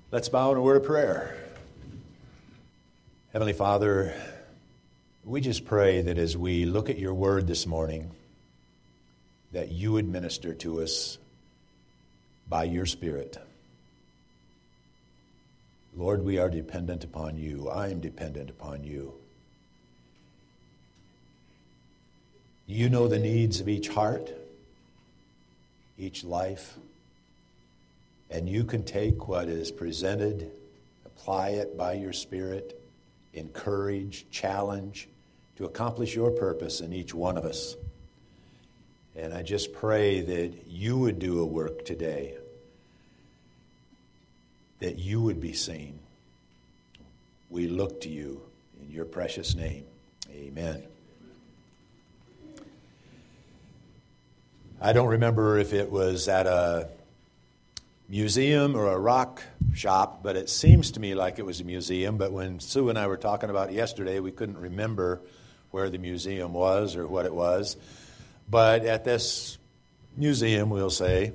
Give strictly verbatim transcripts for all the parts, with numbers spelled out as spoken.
Let's bow in a word of prayer. Heavenly Father, we just pray that as we look at your word this morning, that you would minister to us by your Spirit. Lord, we are dependent upon you. I am dependent upon you. You know the needs of each heart, each life, and you can take what is presented, apply it by your Spirit, encourage, challenge, to accomplish your purpose in each one of us. And I just pray that you would do a work today, that you would be seen. We look to you in your precious name. Amen. I don't remember if it was at a museum or a rock shop, but it seems to me like it was a museum. But when Sue and I were talking about it yesterday, we couldn't remember where the museum was or what it was. But at this museum, we'll say,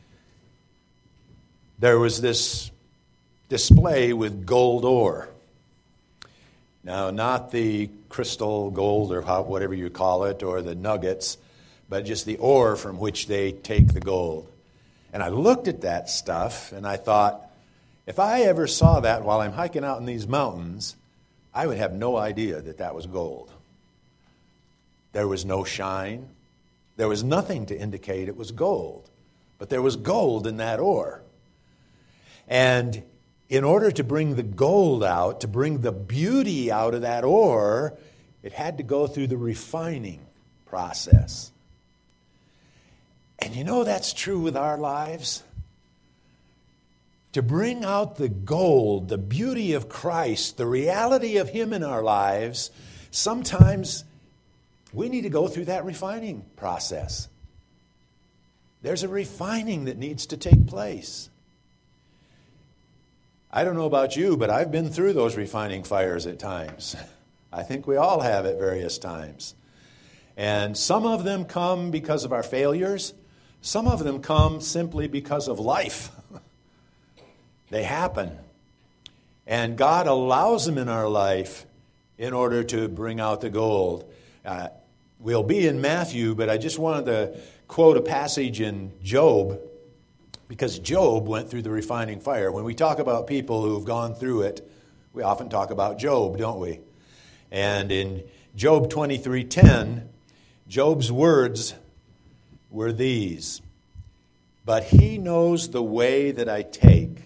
there was this display with gold ore. Now, not the crystal gold or how, whatever you call it, or the nuggets, but just the ore from which they take the gold. And I looked at that stuff and I thought, if I ever saw that while I'm hiking out in these mountains, I would have no idea that that was gold. There was no shine. There was nothing to indicate it was gold. But there was gold in that ore. And in order to bring the gold out, to bring the beauty out of that ore, it had to go through the refining process. And you know that's true with our lives? To bring out the gold, the beauty of Christ, the reality of Him in our lives, sometimes we need to go through that refining process. There's a refining that needs to take place. I don't know about you, but I've been through those refining fires at times. I think we all have at various times. And some of them come because of our failures. Some of them come simply because of life. They happen. And God allows them in our life in order to bring out the gold. Uh, we'll be in Matthew, but I just wanted to quote a passage in Job, because Job went through the refining fire. When we talk about people who've gone through it, we often talk about Job, don't we? And in Job twenty-three ten, Job's words were these: "But he knows the way that I take.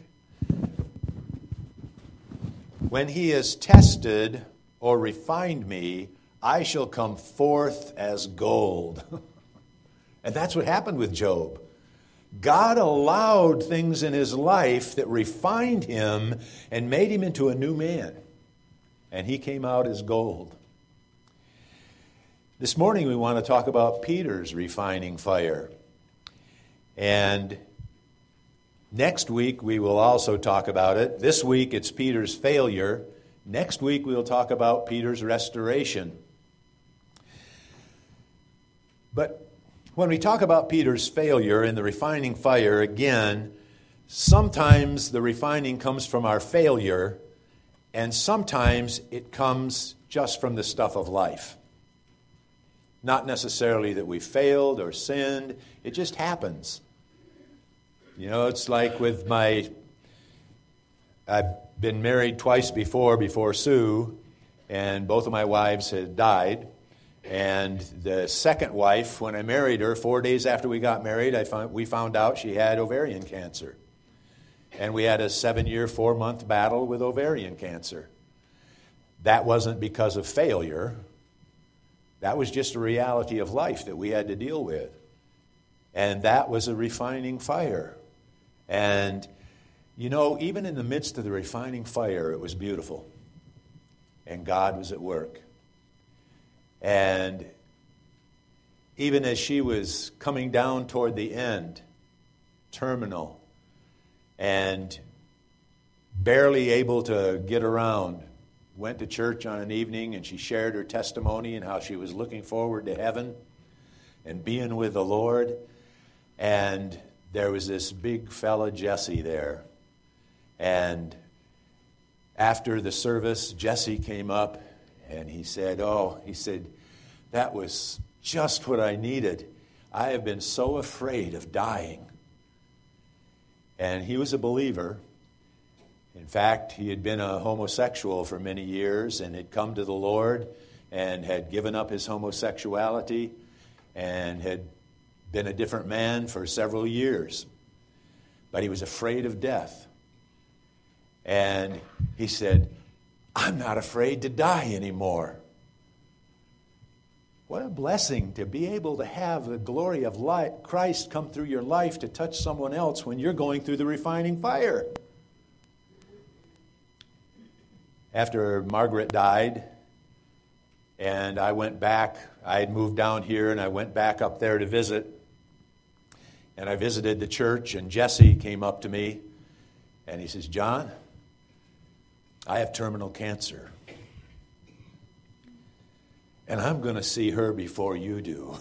When he has tested or refined me, I shall come forth as gold." And that's what happened with Job. God allowed things in his life that refined him and made him into a new man. And he came out as gold. This morning we want to talk about Peter's refining fire. And next week we will also talk about it. This week it's Peter's failure. Next week we'll talk about Peter's restoration. But when we talk about Peter's failure in the refining fire, again, sometimes the refining comes from our failure, and sometimes it comes just from the stuff of life. Not necessarily that we failed or sinned. It just happens. You know, it's like with my, I've been married twice before, before Sue, and both of my wives had died. And the second wife, when I married her, four days after we got married, I found, we found out she had ovarian cancer. And we had a seven-year, four-month battle with ovarian cancer. That wasn't because of failure. That was just a reality of life that we had to deal with. And that was a refining fire. And, you know, even in the midst of the refining fire, it was beautiful. And God was at work. And even as she was coming down toward the end, terminal, and barely able to get around, went to church on an evening and she shared her testimony and how she was looking forward to heaven and being with the Lord. And there was this big fella, Jesse, there. And after the service, Jesse came up and he said, oh, he said, that was just what I needed. I have been so afraid of dying. And he was a believer. In fact, he had been a homosexual for many years and had come to the Lord and had given up his homosexuality and had been a different man for several years. But he was afraid of death. And he said, I'm not afraid to die anymore. What a blessing to be able to have the glory of life, Christ come through your life to touch someone else when you're going through the refining fire. After Margaret died, and I went back, I had moved down here, and I went back up there to visit. And I visited the church, and Jesse came up to me, and he says, John, I have terminal cancer. And I'm going to see her before you do.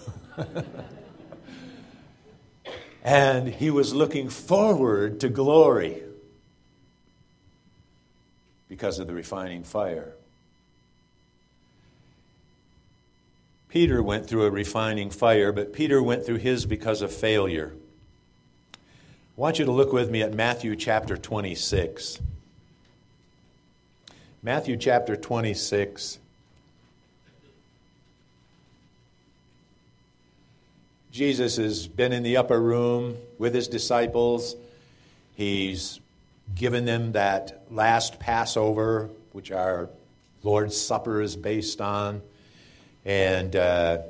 And he was looking forward to glory because of the refining fire. Peter went through a refining fire, but Peter went through his because of failure. I want you to look with me at Matthew chapter twenty-six. Matthew chapter twenty-six. Jesus has been in the upper room with his disciples. He's given them that last Passover, which our Lord's Supper is based on. And uh,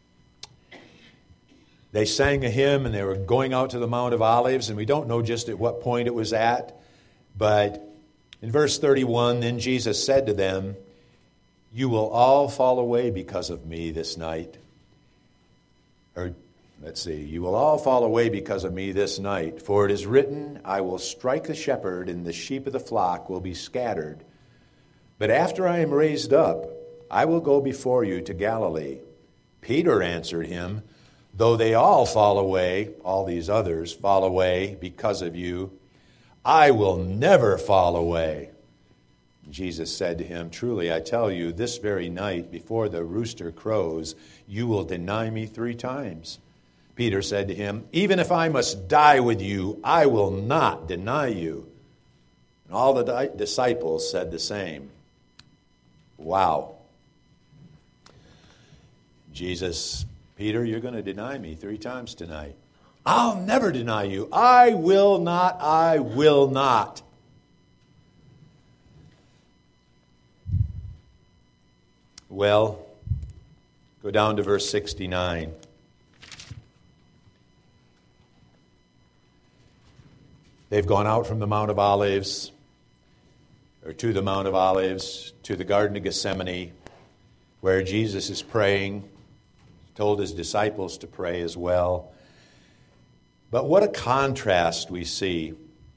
they sang a hymn, and they were going out to the Mount of Olives, and we don't know just at what point it was at. But in verse thirty-one, then Jesus said to them, you will all fall away because of me this night. Or, let's see, you will all fall away because of me this night. For it is written, I will strike the shepherd, and the sheep of the flock will be scattered. But after I am raised up, I will go before you to Galilee. Peter answered him, though they all fall away, all these others fall away because of you, I will never fall away. Jesus said to him, truly I tell you, this very night before the rooster crows, you will deny me three times. Peter said to him, even if I must die with you, I will not deny you. And all the di- disciples said the same. Wow. Jesus, Peter, you're going to deny me three times tonight. I'll never deny you. I will not, I will not. Well, go down to verse sixty-nine. They've gone out from the Mount of Olives, or to the Mount of Olives, to the Garden of Gethsemane, where Jesus is praying. He told his disciples to pray as well. But what a contrast we see.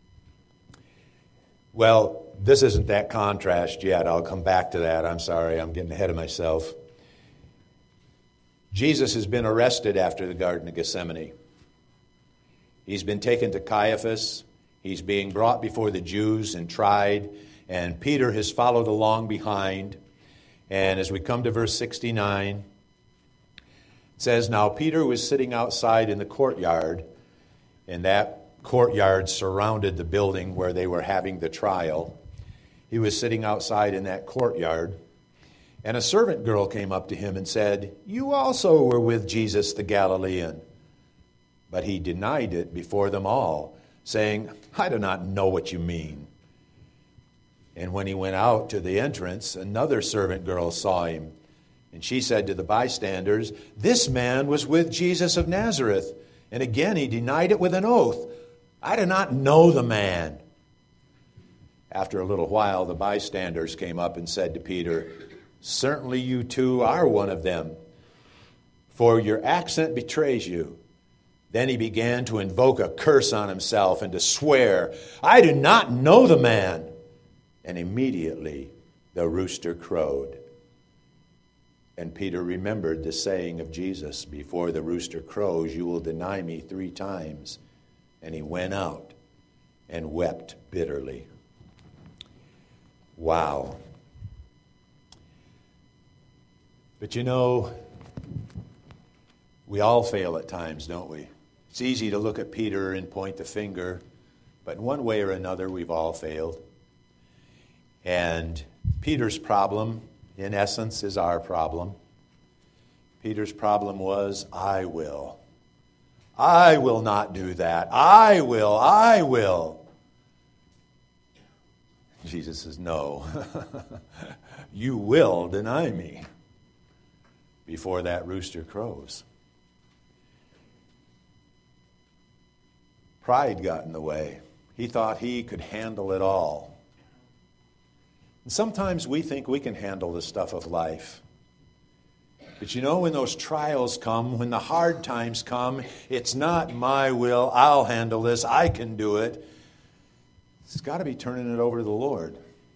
Well, this isn't that contrast yet. I'll come back to that. I'm sorry, I'm getting ahead of myself. Jesus has been arrested after the Garden of Gethsemane. He's been taken to Caiaphas. He's being brought before the Jews and tried, and Peter has followed along behind. And as we come to verse sixty-nine, it says, now Peter was sitting outside in the courtyard, and that courtyard surrounded the building where they were having the trial. He was sitting outside in that courtyard, and a servant girl came up to him and said, you also were with Jesus the Galilean. But he denied it before them all, saying, I do not know what you mean. And when he went out to the entrance, another servant girl saw him. And she said to the bystanders, this man was with Jesus of Nazareth. And again he denied it with an oath. I do not know the man. After a little while, the bystanders came up and said to Peter, certainly you too are one of them, for your accent betrays you. Then he began to invoke a curse on himself and to swear, I do not know the man. And immediately the rooster crowed. And Peter remembered the saying of Jesus, before the rooster crows, you will deny me three times. And he went out and wept bitterly. Wow. But you know, we all fail at times, don't we? It's easy to look at Peter and point the finger, but in one way or another, we've all failed. And Peter's problem, in essence, is our problem. Peter's problem was, I will. I will not do that. I will. I will. Jesus says, no. You will deny me before that rooster crows. Pride got in the way. He thought he could handle it all. And sometimes we think we can handle the stuff of life. But you know, when those trials come, when the hard times come, it's not my will, I'll handle this, I can do it. It's got to be turning it over to the Lord.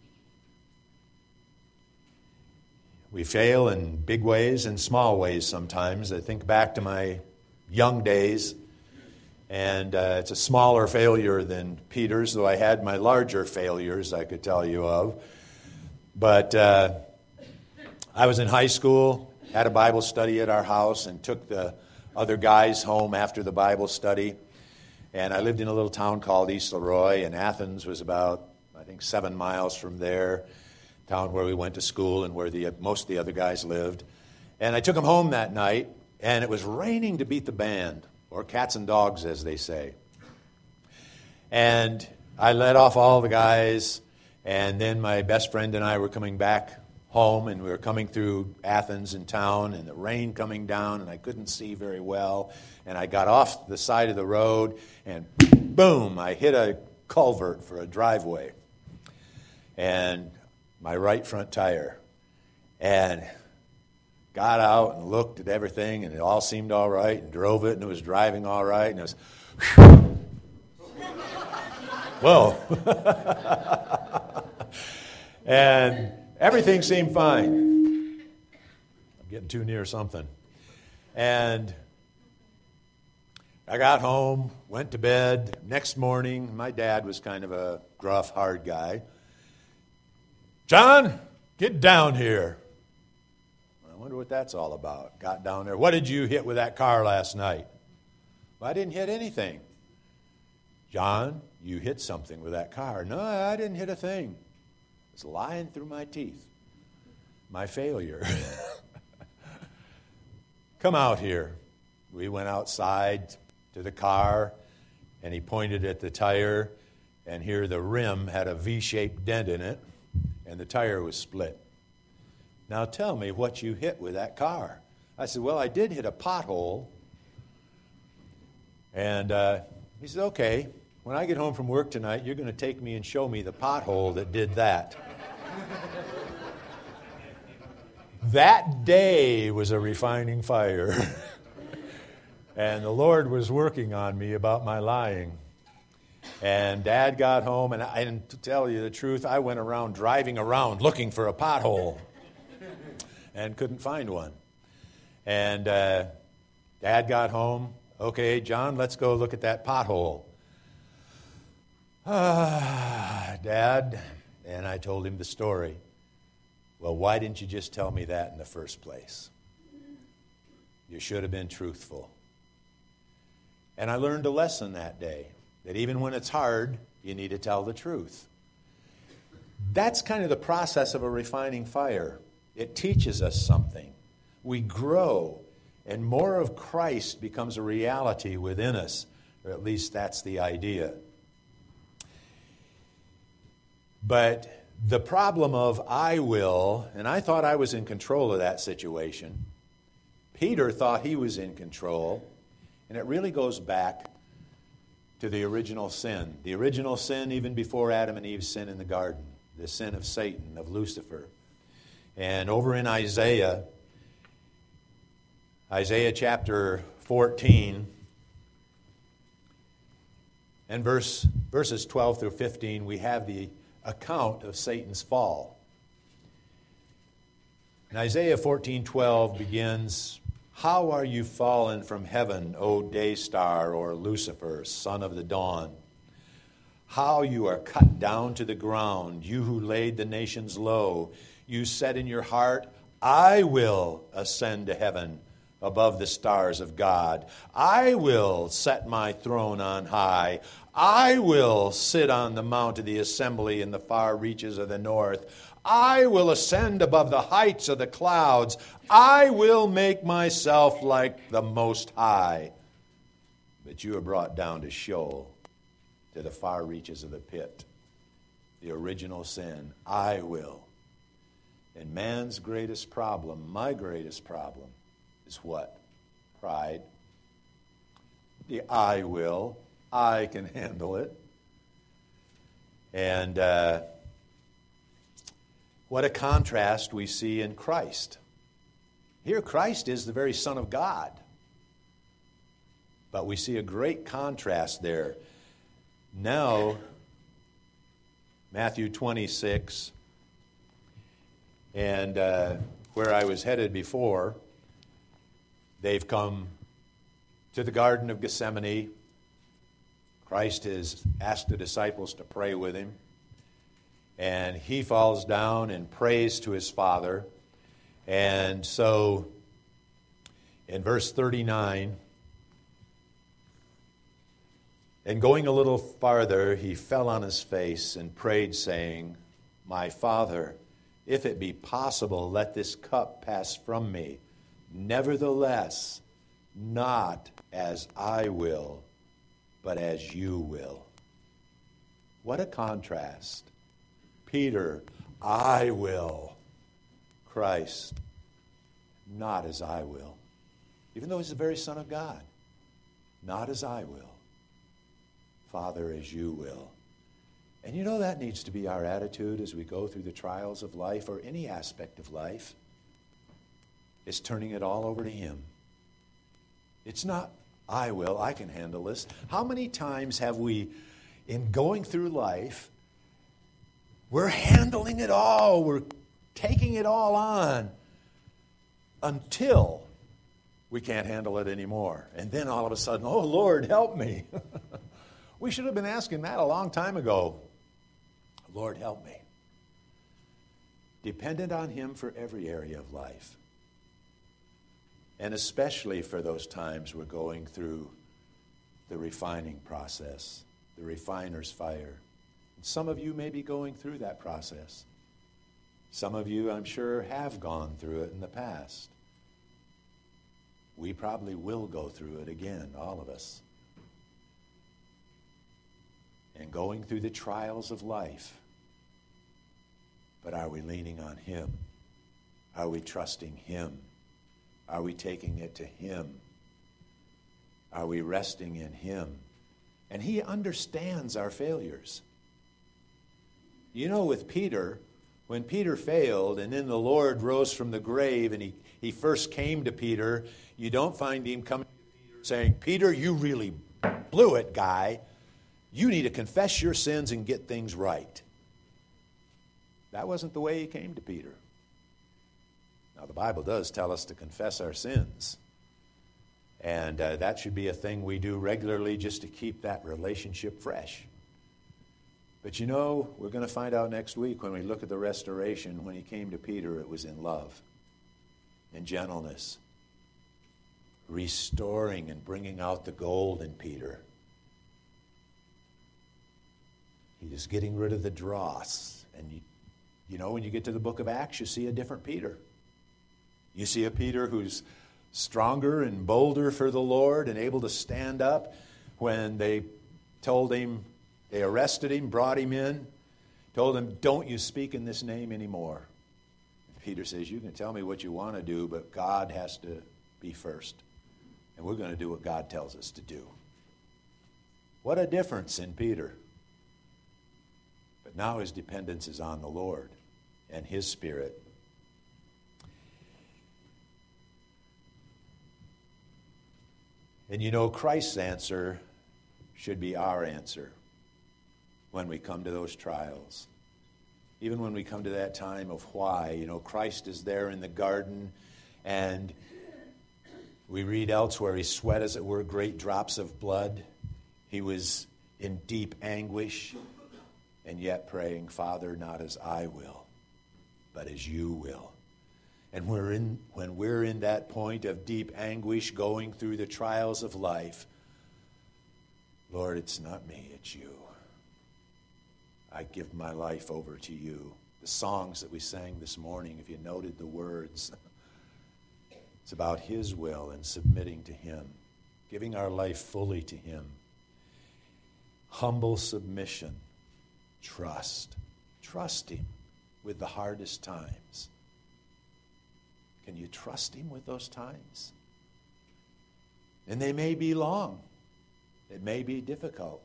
We fail in big ways and small ways sometimes. I think back to my young days. And uh, it's a smaller failure than Peter's, though I had my larger failures I could tell you of. But uh, I was in high school, had a Bible study at our house, and took the other guys home after the Bible study. And I lived in a little town called East Leroy, and Athens was about, I think, seven miles from there, town where we went to school and where the most of the other guys lived. And I took them home that night, and it was raining to beat the band. Or cats and dogs, as they say. And I let off all the guys, and then my best friend and I were coming back home, and we were coming through Athens in town, and the rain coming down, and I couldn't see very well. And I got off the side of the road, and boom, I hit a culvert for a driveway. And my right front tire. And got out and looked at everything, and it all seemed all right, and drove it, and it was driving all right, and it was, whoa. And everything seemed fine. I'm getting too near something. And I got home, went to bed. Next morning, my dad was kind of a gruff, hard guy. John, get down here. I wonder what that's all about. Got down there. What did you hit with that car last night? Well, I didn't hit anything. John, you hit something with that car. No, I didn't hit a thing. It's lying through my teeth. My failure. Come out here. We went outside to the car, and he pointed at the tire, and here the rim had a V-shaped dent in it, and the tire was split. Now tell me what you hit with that car. I said, well, I did hit a pothole. And uh, he said, okay, when I get home from work tonight, you're going to take me and show me the pothole that did that. That day was a refining fire. And the Lord was working on me about my lying. And Dad got home, and, I, and to tell you the truth, I went around driving around looking for a pothole. And couldn't find one. And uh, Dad got home. Okay, John, let's go look at that pothole. Ah, Dad. And I told him the story. Well, why didn't you just tell me that in the first place? You should have been truthful. And I learned a lesson that day, that even when it's hard, you need to tell the truth. That's kind of the process of a refining fire. It teaches us something. We grow, and more of Christ becomes a reality within us, or at least that's the idea. But the problem of I will, and I thought I was in control of that situation. Peter thought he was in control, and it really goes back to the original sin. The original sin even before Adam and Eve's sin in the garden, the sin of Satan, of Lucifer. And over in Isaiah, Isaiah chapter fourteen, and verse, verses twelve through fifteen, we have the account of Satan's fall. And Isaiah fourteen twelve begins, "How are you fallen from heaven, O day star, or Lucifer, son of the dawn? How you are cut down to the ground, you who laid the nations low. You said in your heart, I will ascend to heaven above the stars of God. I will set my throne on high. I will sit on the mount of the assembly in the far reaches of the north. I will ascend above the heights of the clouds. I will make myself like the Most High. But you are brought down to Sheol, to the far reaches of the pit. The original sin, I will. And man's greatest problem, my greatest problem, is what? Pride. The I will. I can handle it. And uh, what a contrast we see in Christ. Here, Christ is the very Son of God. But we see a great contrast there. Now, Matthew twenty-six, and uh, where I was headed before, they've come to the Garden of Gethsemane. Christ has asked the disciples to pray with him. And he falls down and prays to his Father. And so, in verse thirty-nine, and going a little farther, he fell on his face and prayed, saying, My Father, if it be possible, let this cup pass from me. Nevertheless, not as I will, but as you will. What a contrast. Peter, I will. Christ, not as I will. Even though he's the very Son of God. Not as I will. Father, as you will. And you know that needs to be our attitude as we go through the trials of life or any aspect of life. It's turning it all over to him. It's not, I will, I can handle this. How many times have we, in going through life, we're handling it all, we're taking it all on until we can't handle it anymore. And then all of a sudden, oh, Lord, help me. We should have been asking that a long time ago. Lord, help me. Dependent on him for every area of life. And especially for those times we're going through the refining process, the refiner's fire. And some of you may be going through that process. Some of you, I'm sure, have gone through it in the past. We probably will go through it again, all of us. And going through the trials of life. But are we leaning on him? Are we trusting him? Are we taking it to him? Are we resting in him? And he understands our failures. You know, with Peter, when Peter failed and then the Lord rose from the grave and he, he first came to Peter, you don't find him coming to Peter saying, Peter, you really blew it, guy. You need to confess your sins and get things right. That wasn't the way he came to Peter. Now, the Bible does tell us to confess our sins. And uh, that should be a thing we do regularly just to keep that relationship fresh. But you know, we're going to find out next week when we look at the restoration, when he came to Peter, it was in love and gentleness. Restoring and bringing out the gold in Peter. He was getting rid of the dross. And you, you know, when you get to the book of Acts, you see a different Peter. You see a Peter who's stronger and bolder for the Lord and able to stand up when they told him, they arrested him, brought him in, told him, don't you speak in this name anymore. Peter says, you can tell me what you want to do, but God has to be first. And we're going to do what God tells us to do. What a difference in Peter. But now his dependence is on the Lord and his Spirit. And you know, Christ's answer should be our answer when we come to those trials. Even when we come to that time of why. You know, Christ is there in the garden, and we read elsewhere, he sweat, as it were, great drops of blood. He was in deep anguish, and yet praying, Father, not as I will, but as you will. And we're in, when we're in that point of deep anguish going through the trials of life, Lord, it's not me, it's you. I give my life over to you. The songs that we sang this morning, if you noted the words, it's about his will and submitting to him, giving our life fully to him. Humble submission, trust. Trust him with the hardest times. Can you trust him with those times? And they may be long. It may be difficult.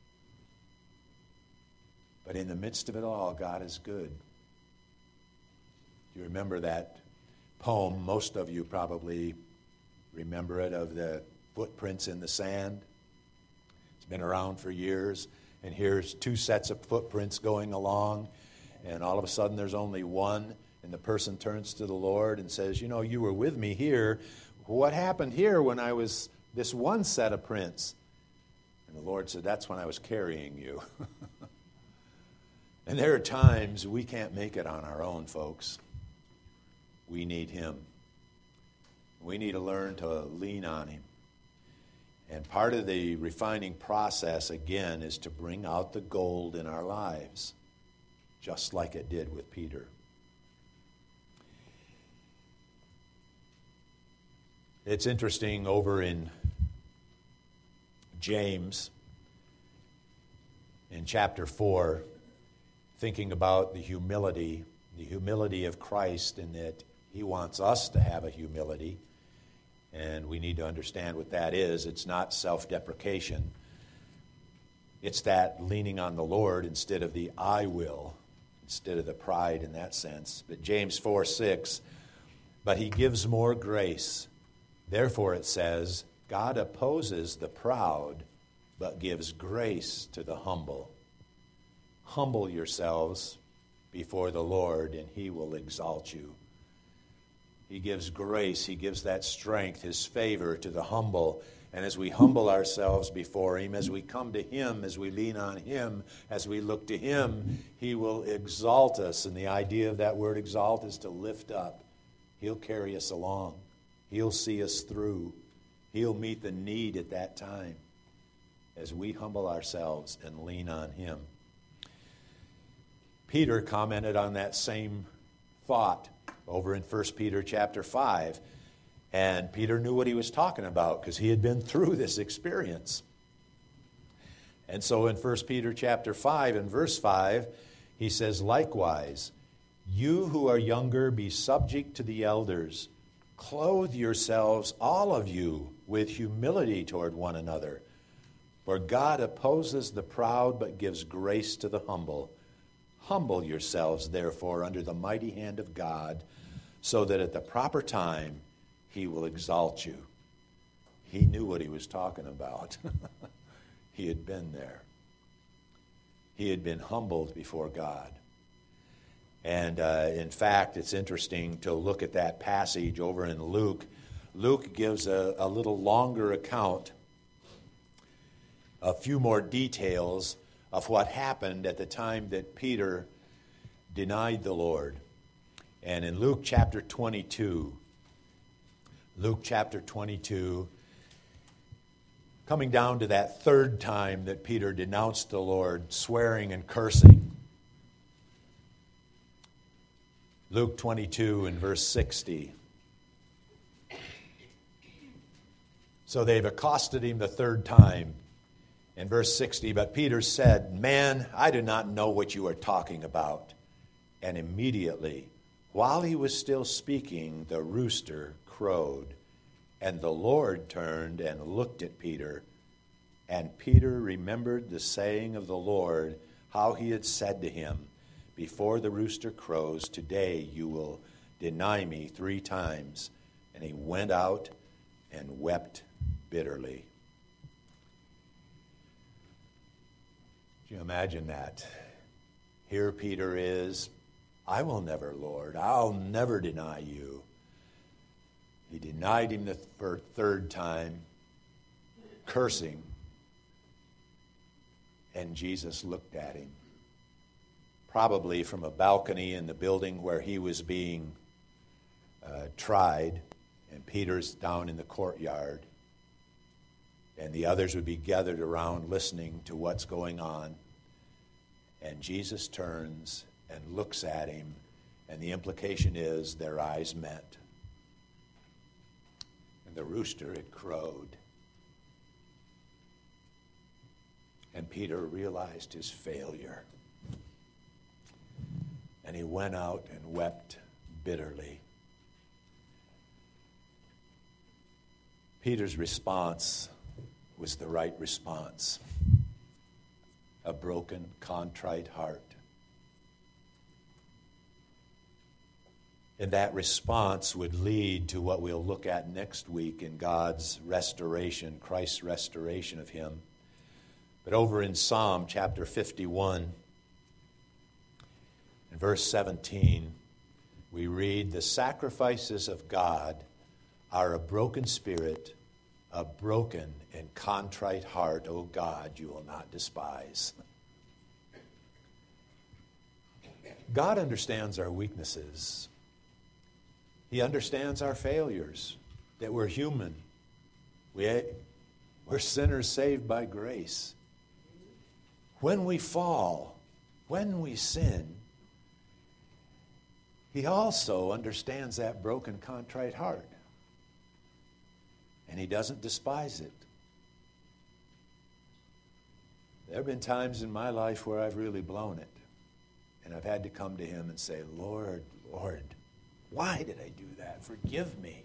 But in the midst of it all, God is good. Do you remember that poem? Most of you probably remember it, of the footprints in the sand. It's been around for years. And here's two sets of footprints going along. And all of a sudden there's only one. And the person turns to the Lord and says, you know, you were with me here. What happened here when I was this one set of prints? And the Lord said, that's when I was carrying you. And there are times we can't make it on our own, folks. We need him. We need to learn to lean on him. And part of the refining process, again, is to bring out the gold in our lives, just like it did with Peter. It's interesting over in James, in chapter four, thinking about the humility, the humility of Christ, in that he wants us to have a humility. And we need to understand what that is. It's not self-deprecation. It's that leaning on the Lord instead of the I will, instead of the pride in that sense. But James four six, but he gives more grace. Therefore it says, God opposes the proud, but gives grace to the humble. Humble yourselves before the Lord, and he will exalt you. He gives grace. He gives that strength, his favor to the humble. And as we humble ourselves before him, as we come to him, as we lean on him, as we look to him, he will exalt us. And the idea of that word exalt is to lift up. He'll carry us along. He'll see us through. He'll meet the need at that time as we humble ourselves and lean on him. Peter commented on that same thought over in First Peter chapter five. And Peter knew what he was talking about because he had been through this experience. And so in First Peter chapter five and verse five, he says, likewise, you who are younger, be subject to the elders. Clothe yourselves, all of you, with humility toward one another. For God opposes the proud, but gives grace to the humble. Humble yourselves, therefore, under the mighty hand of God, so that at the proper time he will exalt you. He knew what he was talking about. He had been there. He had been humbled before God. And uh, in fact, it's interesting to look at that passage over in Luke. Luke gives a, a little longer account, a few more details of what happened at the time that Peter denied the Lord. And in Luke chapter twenty-two, Luke chapter twenty-two, coming down to that third time that Peter denounced the Lord, swearing and cursing. Luke twenty-two and verse sixty. So they've accosted him the third time. In verse sixty, but Peter said, man, I do not know what you are talking about. And immediately, while he was still speaking, the rooster crowed. And the Lord turned and looked at Peter. And Peter remembered the saying of the Lord, how he had said to him, before the rooster crows, today you will deny me three times. And he went out and wept bitterly. Can you imagine that? Here Peter is, I will never, Lord, I'll never deny you. He denied him the third time, cursing. And Jesus looked at him, probably from a balcony in the building where he was being uh, tried, and Peter's down in the courtyard, and the others would be gathered around listening to what's going on. And Jesus turns and looks at him, and the implication is their eyes met. And the rooster had crowed. And Peter realized his failure. And he went out and wept bitterly. Peter's response was the right response. A broken, contrite heart. And that response would lead to what we'll look at next week in God's restoration, Christ's restoration of him. But over in Psalm chapter fifty-one, in verse seventeen, we read, "The sacrifices of God are a broken spirit, a broken and contrite heart, O God, you will not despise." God understands our weaknesses. He understands our failures, that we're human. We, we're sinners saved by grace. When we fall, when we sin, he also understands that broken, contrite heart. And he doesn't despise it. There have been times in my life where I've really blown it. And I've had to come to him and say, Lord, Lord, why did I do that? Forgive me.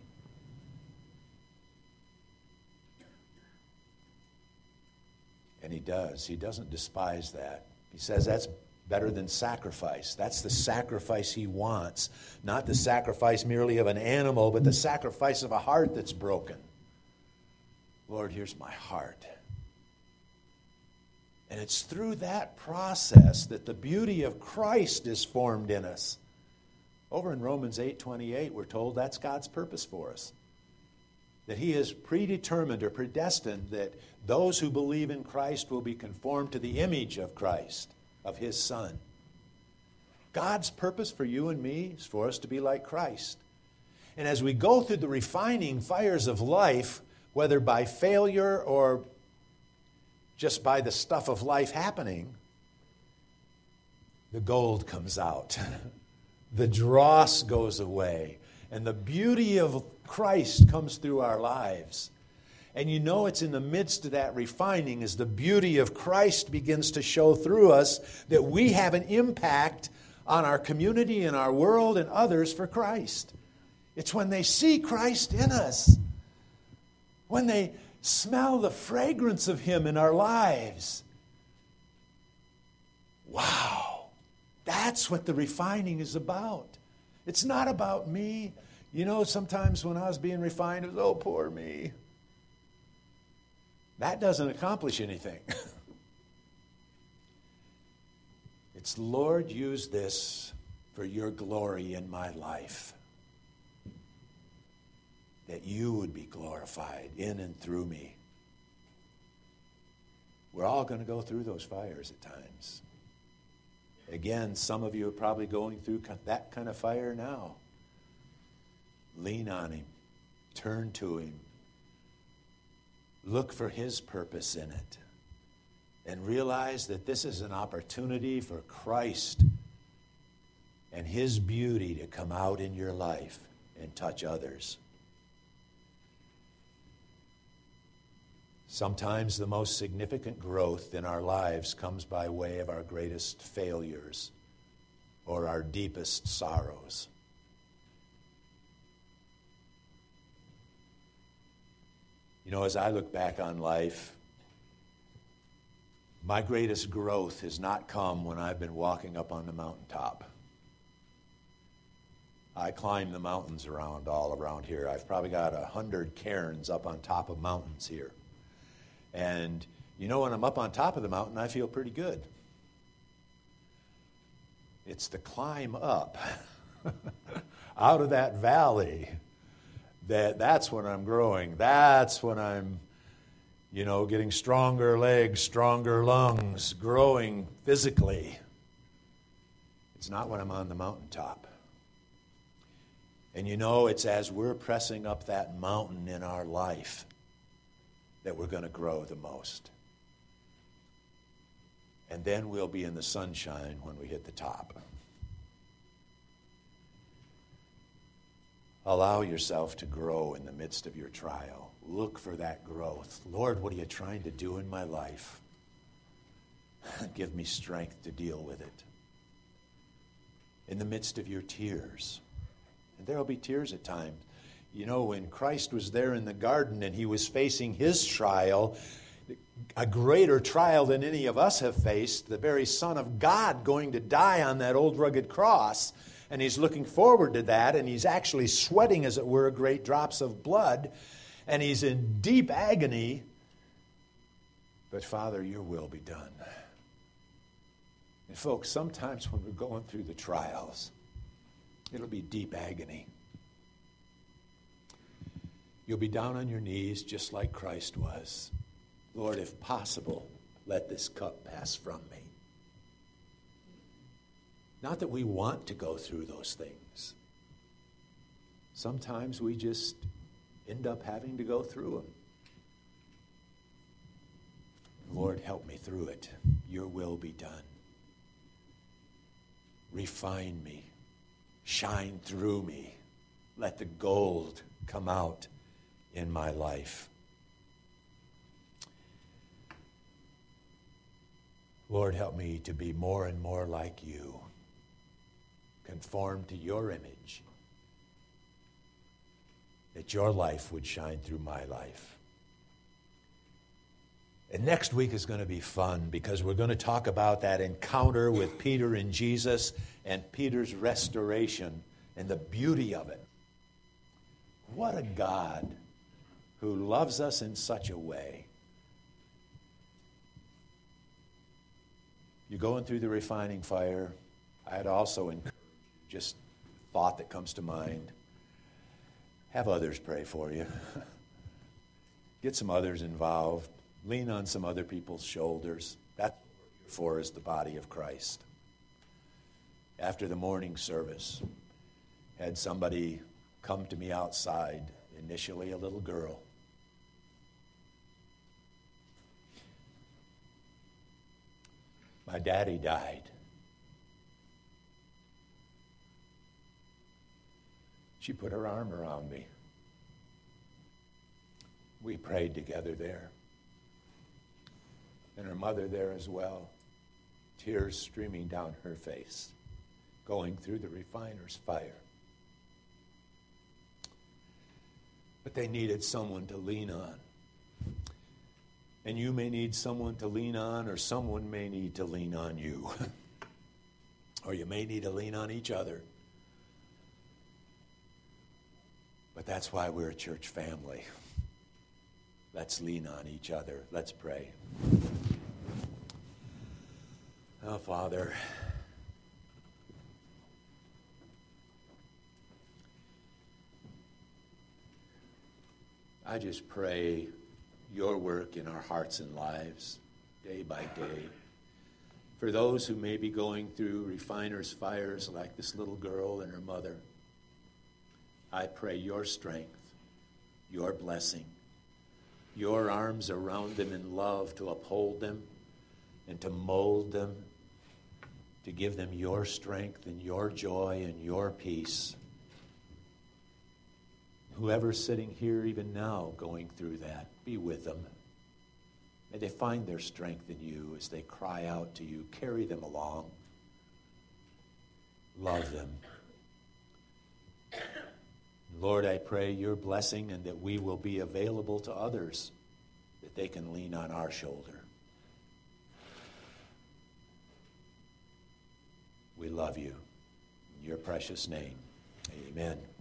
And he does. He doesn't despise that. He says that's better than sacrifice. That's the sacrifice he wants. Not the sacrifice merely of an animal, but the sacrifice of a heart that's broken. Lord, here's my heart. And it's through that process that the beauty of Christ is formed in us. Over in Romans eight twenty-eight, we're told that's God's purpose for us. That he has predetermined or predestined that those who believe in Christ will be conformed to the image of Christ, of his Son. God's purpose for you and me is for us to be like Christ. And as we go through the refining fires of life, whether by failure or just by the stuff of life happening, the gold comes out. The dross goes away. And the beauty of Christ comes through our lives. And you know it's in the midst of that refining as the beauty of Christ begins to show through us that we have an impact on our community and our world and others for Christ. It's when they see Christ in us, when they smell the fragrance of him in our lives. Wow, that's what the refining is about. It's not about me. You know, sometimes when I was being refined, it was, oh, poor me. That doesn't accomplish anything. It's, Lord, use this for your glory in my life. That you would be glorified in and through me. We're all going to go through those fires at times. Again, some of you are probably going through that kind of fire now. Lean on him. Turn to him. Look for his purpose in it. And realize that this is an opportunity for Christ and his beauty to come out in your life and touch others. Sometimes the most significant growth in our lives comes by way of our greatest failures or our deepest sorrows. You know, as I look back on life, my greatest growth has not come when I've been walking up on the mountaintop. I climb the mountains around all around here. I've probably got a hundred cairns up on top of mountains here. And, you know, when I'm up on top of the mountain, I feel pretty good. It's the climb up out of that valley that that's when I'm growing. That's when I'm You know, getting stronger legs, stronger lungs, growing physically. It's not when I'm on the mountaintop. And you know, it's as we're pressing up that mountain in our life that we're going to grow the most. And then we'll be in the sunshine when we hit the top. Allow yourself to grow in the midst of your trial. Look for that growth. Lord, what are you trying to do in my life? Give me strength to deal with it. In the midst of your tears. And there will be tears at times. You know, when Christ was there in the garden and he was facing his trial, a greater trial than any of us have faced, the very Son of God going to die on that old rugged cross, and he's looking forward to that, and he's actually sweating, as it were, great drops of blood, and he's in deep agony. But Father, your will be done. And folks, sometimes when we're going through the trials, it'll be deep agony. You'll be down on your knees just like Christ was. Lord, if possible, let this cup pass from me. Not that we want to go through those things. Sometimes we just end up having to go through them. Lord, help me through it. Your will be done. Refine me. Shine through me. Let the gold come out in my life. Lord, help me to be more and more like you, conformed to your image, that your life would shine through my life. And next week is going to be fun because we're going to talk about that encounter with Peter and Jesus and Peter's restoration and the beauty of it. What a God who loves us in such a way. You're going through the refining fire. I'd also encourage you, just thought that comes to mind, have others pray for you. Get some others involved. Lean on some other people's shoulders. That's what we're here for, is the body of Christ. After the morning service, had somebody come to me outside, initially a little girl. My daddy died. She put her arm around me. We prayed together there. And her mother there as well. Tears streaming down her face, going through the refiner's fire. But they needed someone to lean on. And you may need someone to lean on, or someone may need to lean on you. Or you may need to lean on each other. But that's why we're a church family. Let's lean on each other. Let's pray. Oh, Father, I just pray your work in our hearts and lives, day by day. For those who may be going through refiner's fires like this little girl and her mother, I pray your strength, your blessing, your arms around them in love to uphold them and to mold them, to give them your strength and your joy and your peace. Whoever's sitting here even now going through that, be with them. May they find their strength in you as they cry out to you. Carry them along. Love them. Lord, I pray your blessing and that we will be available to others, that they can lean on our shoulder. We love you. In your precious name, amen.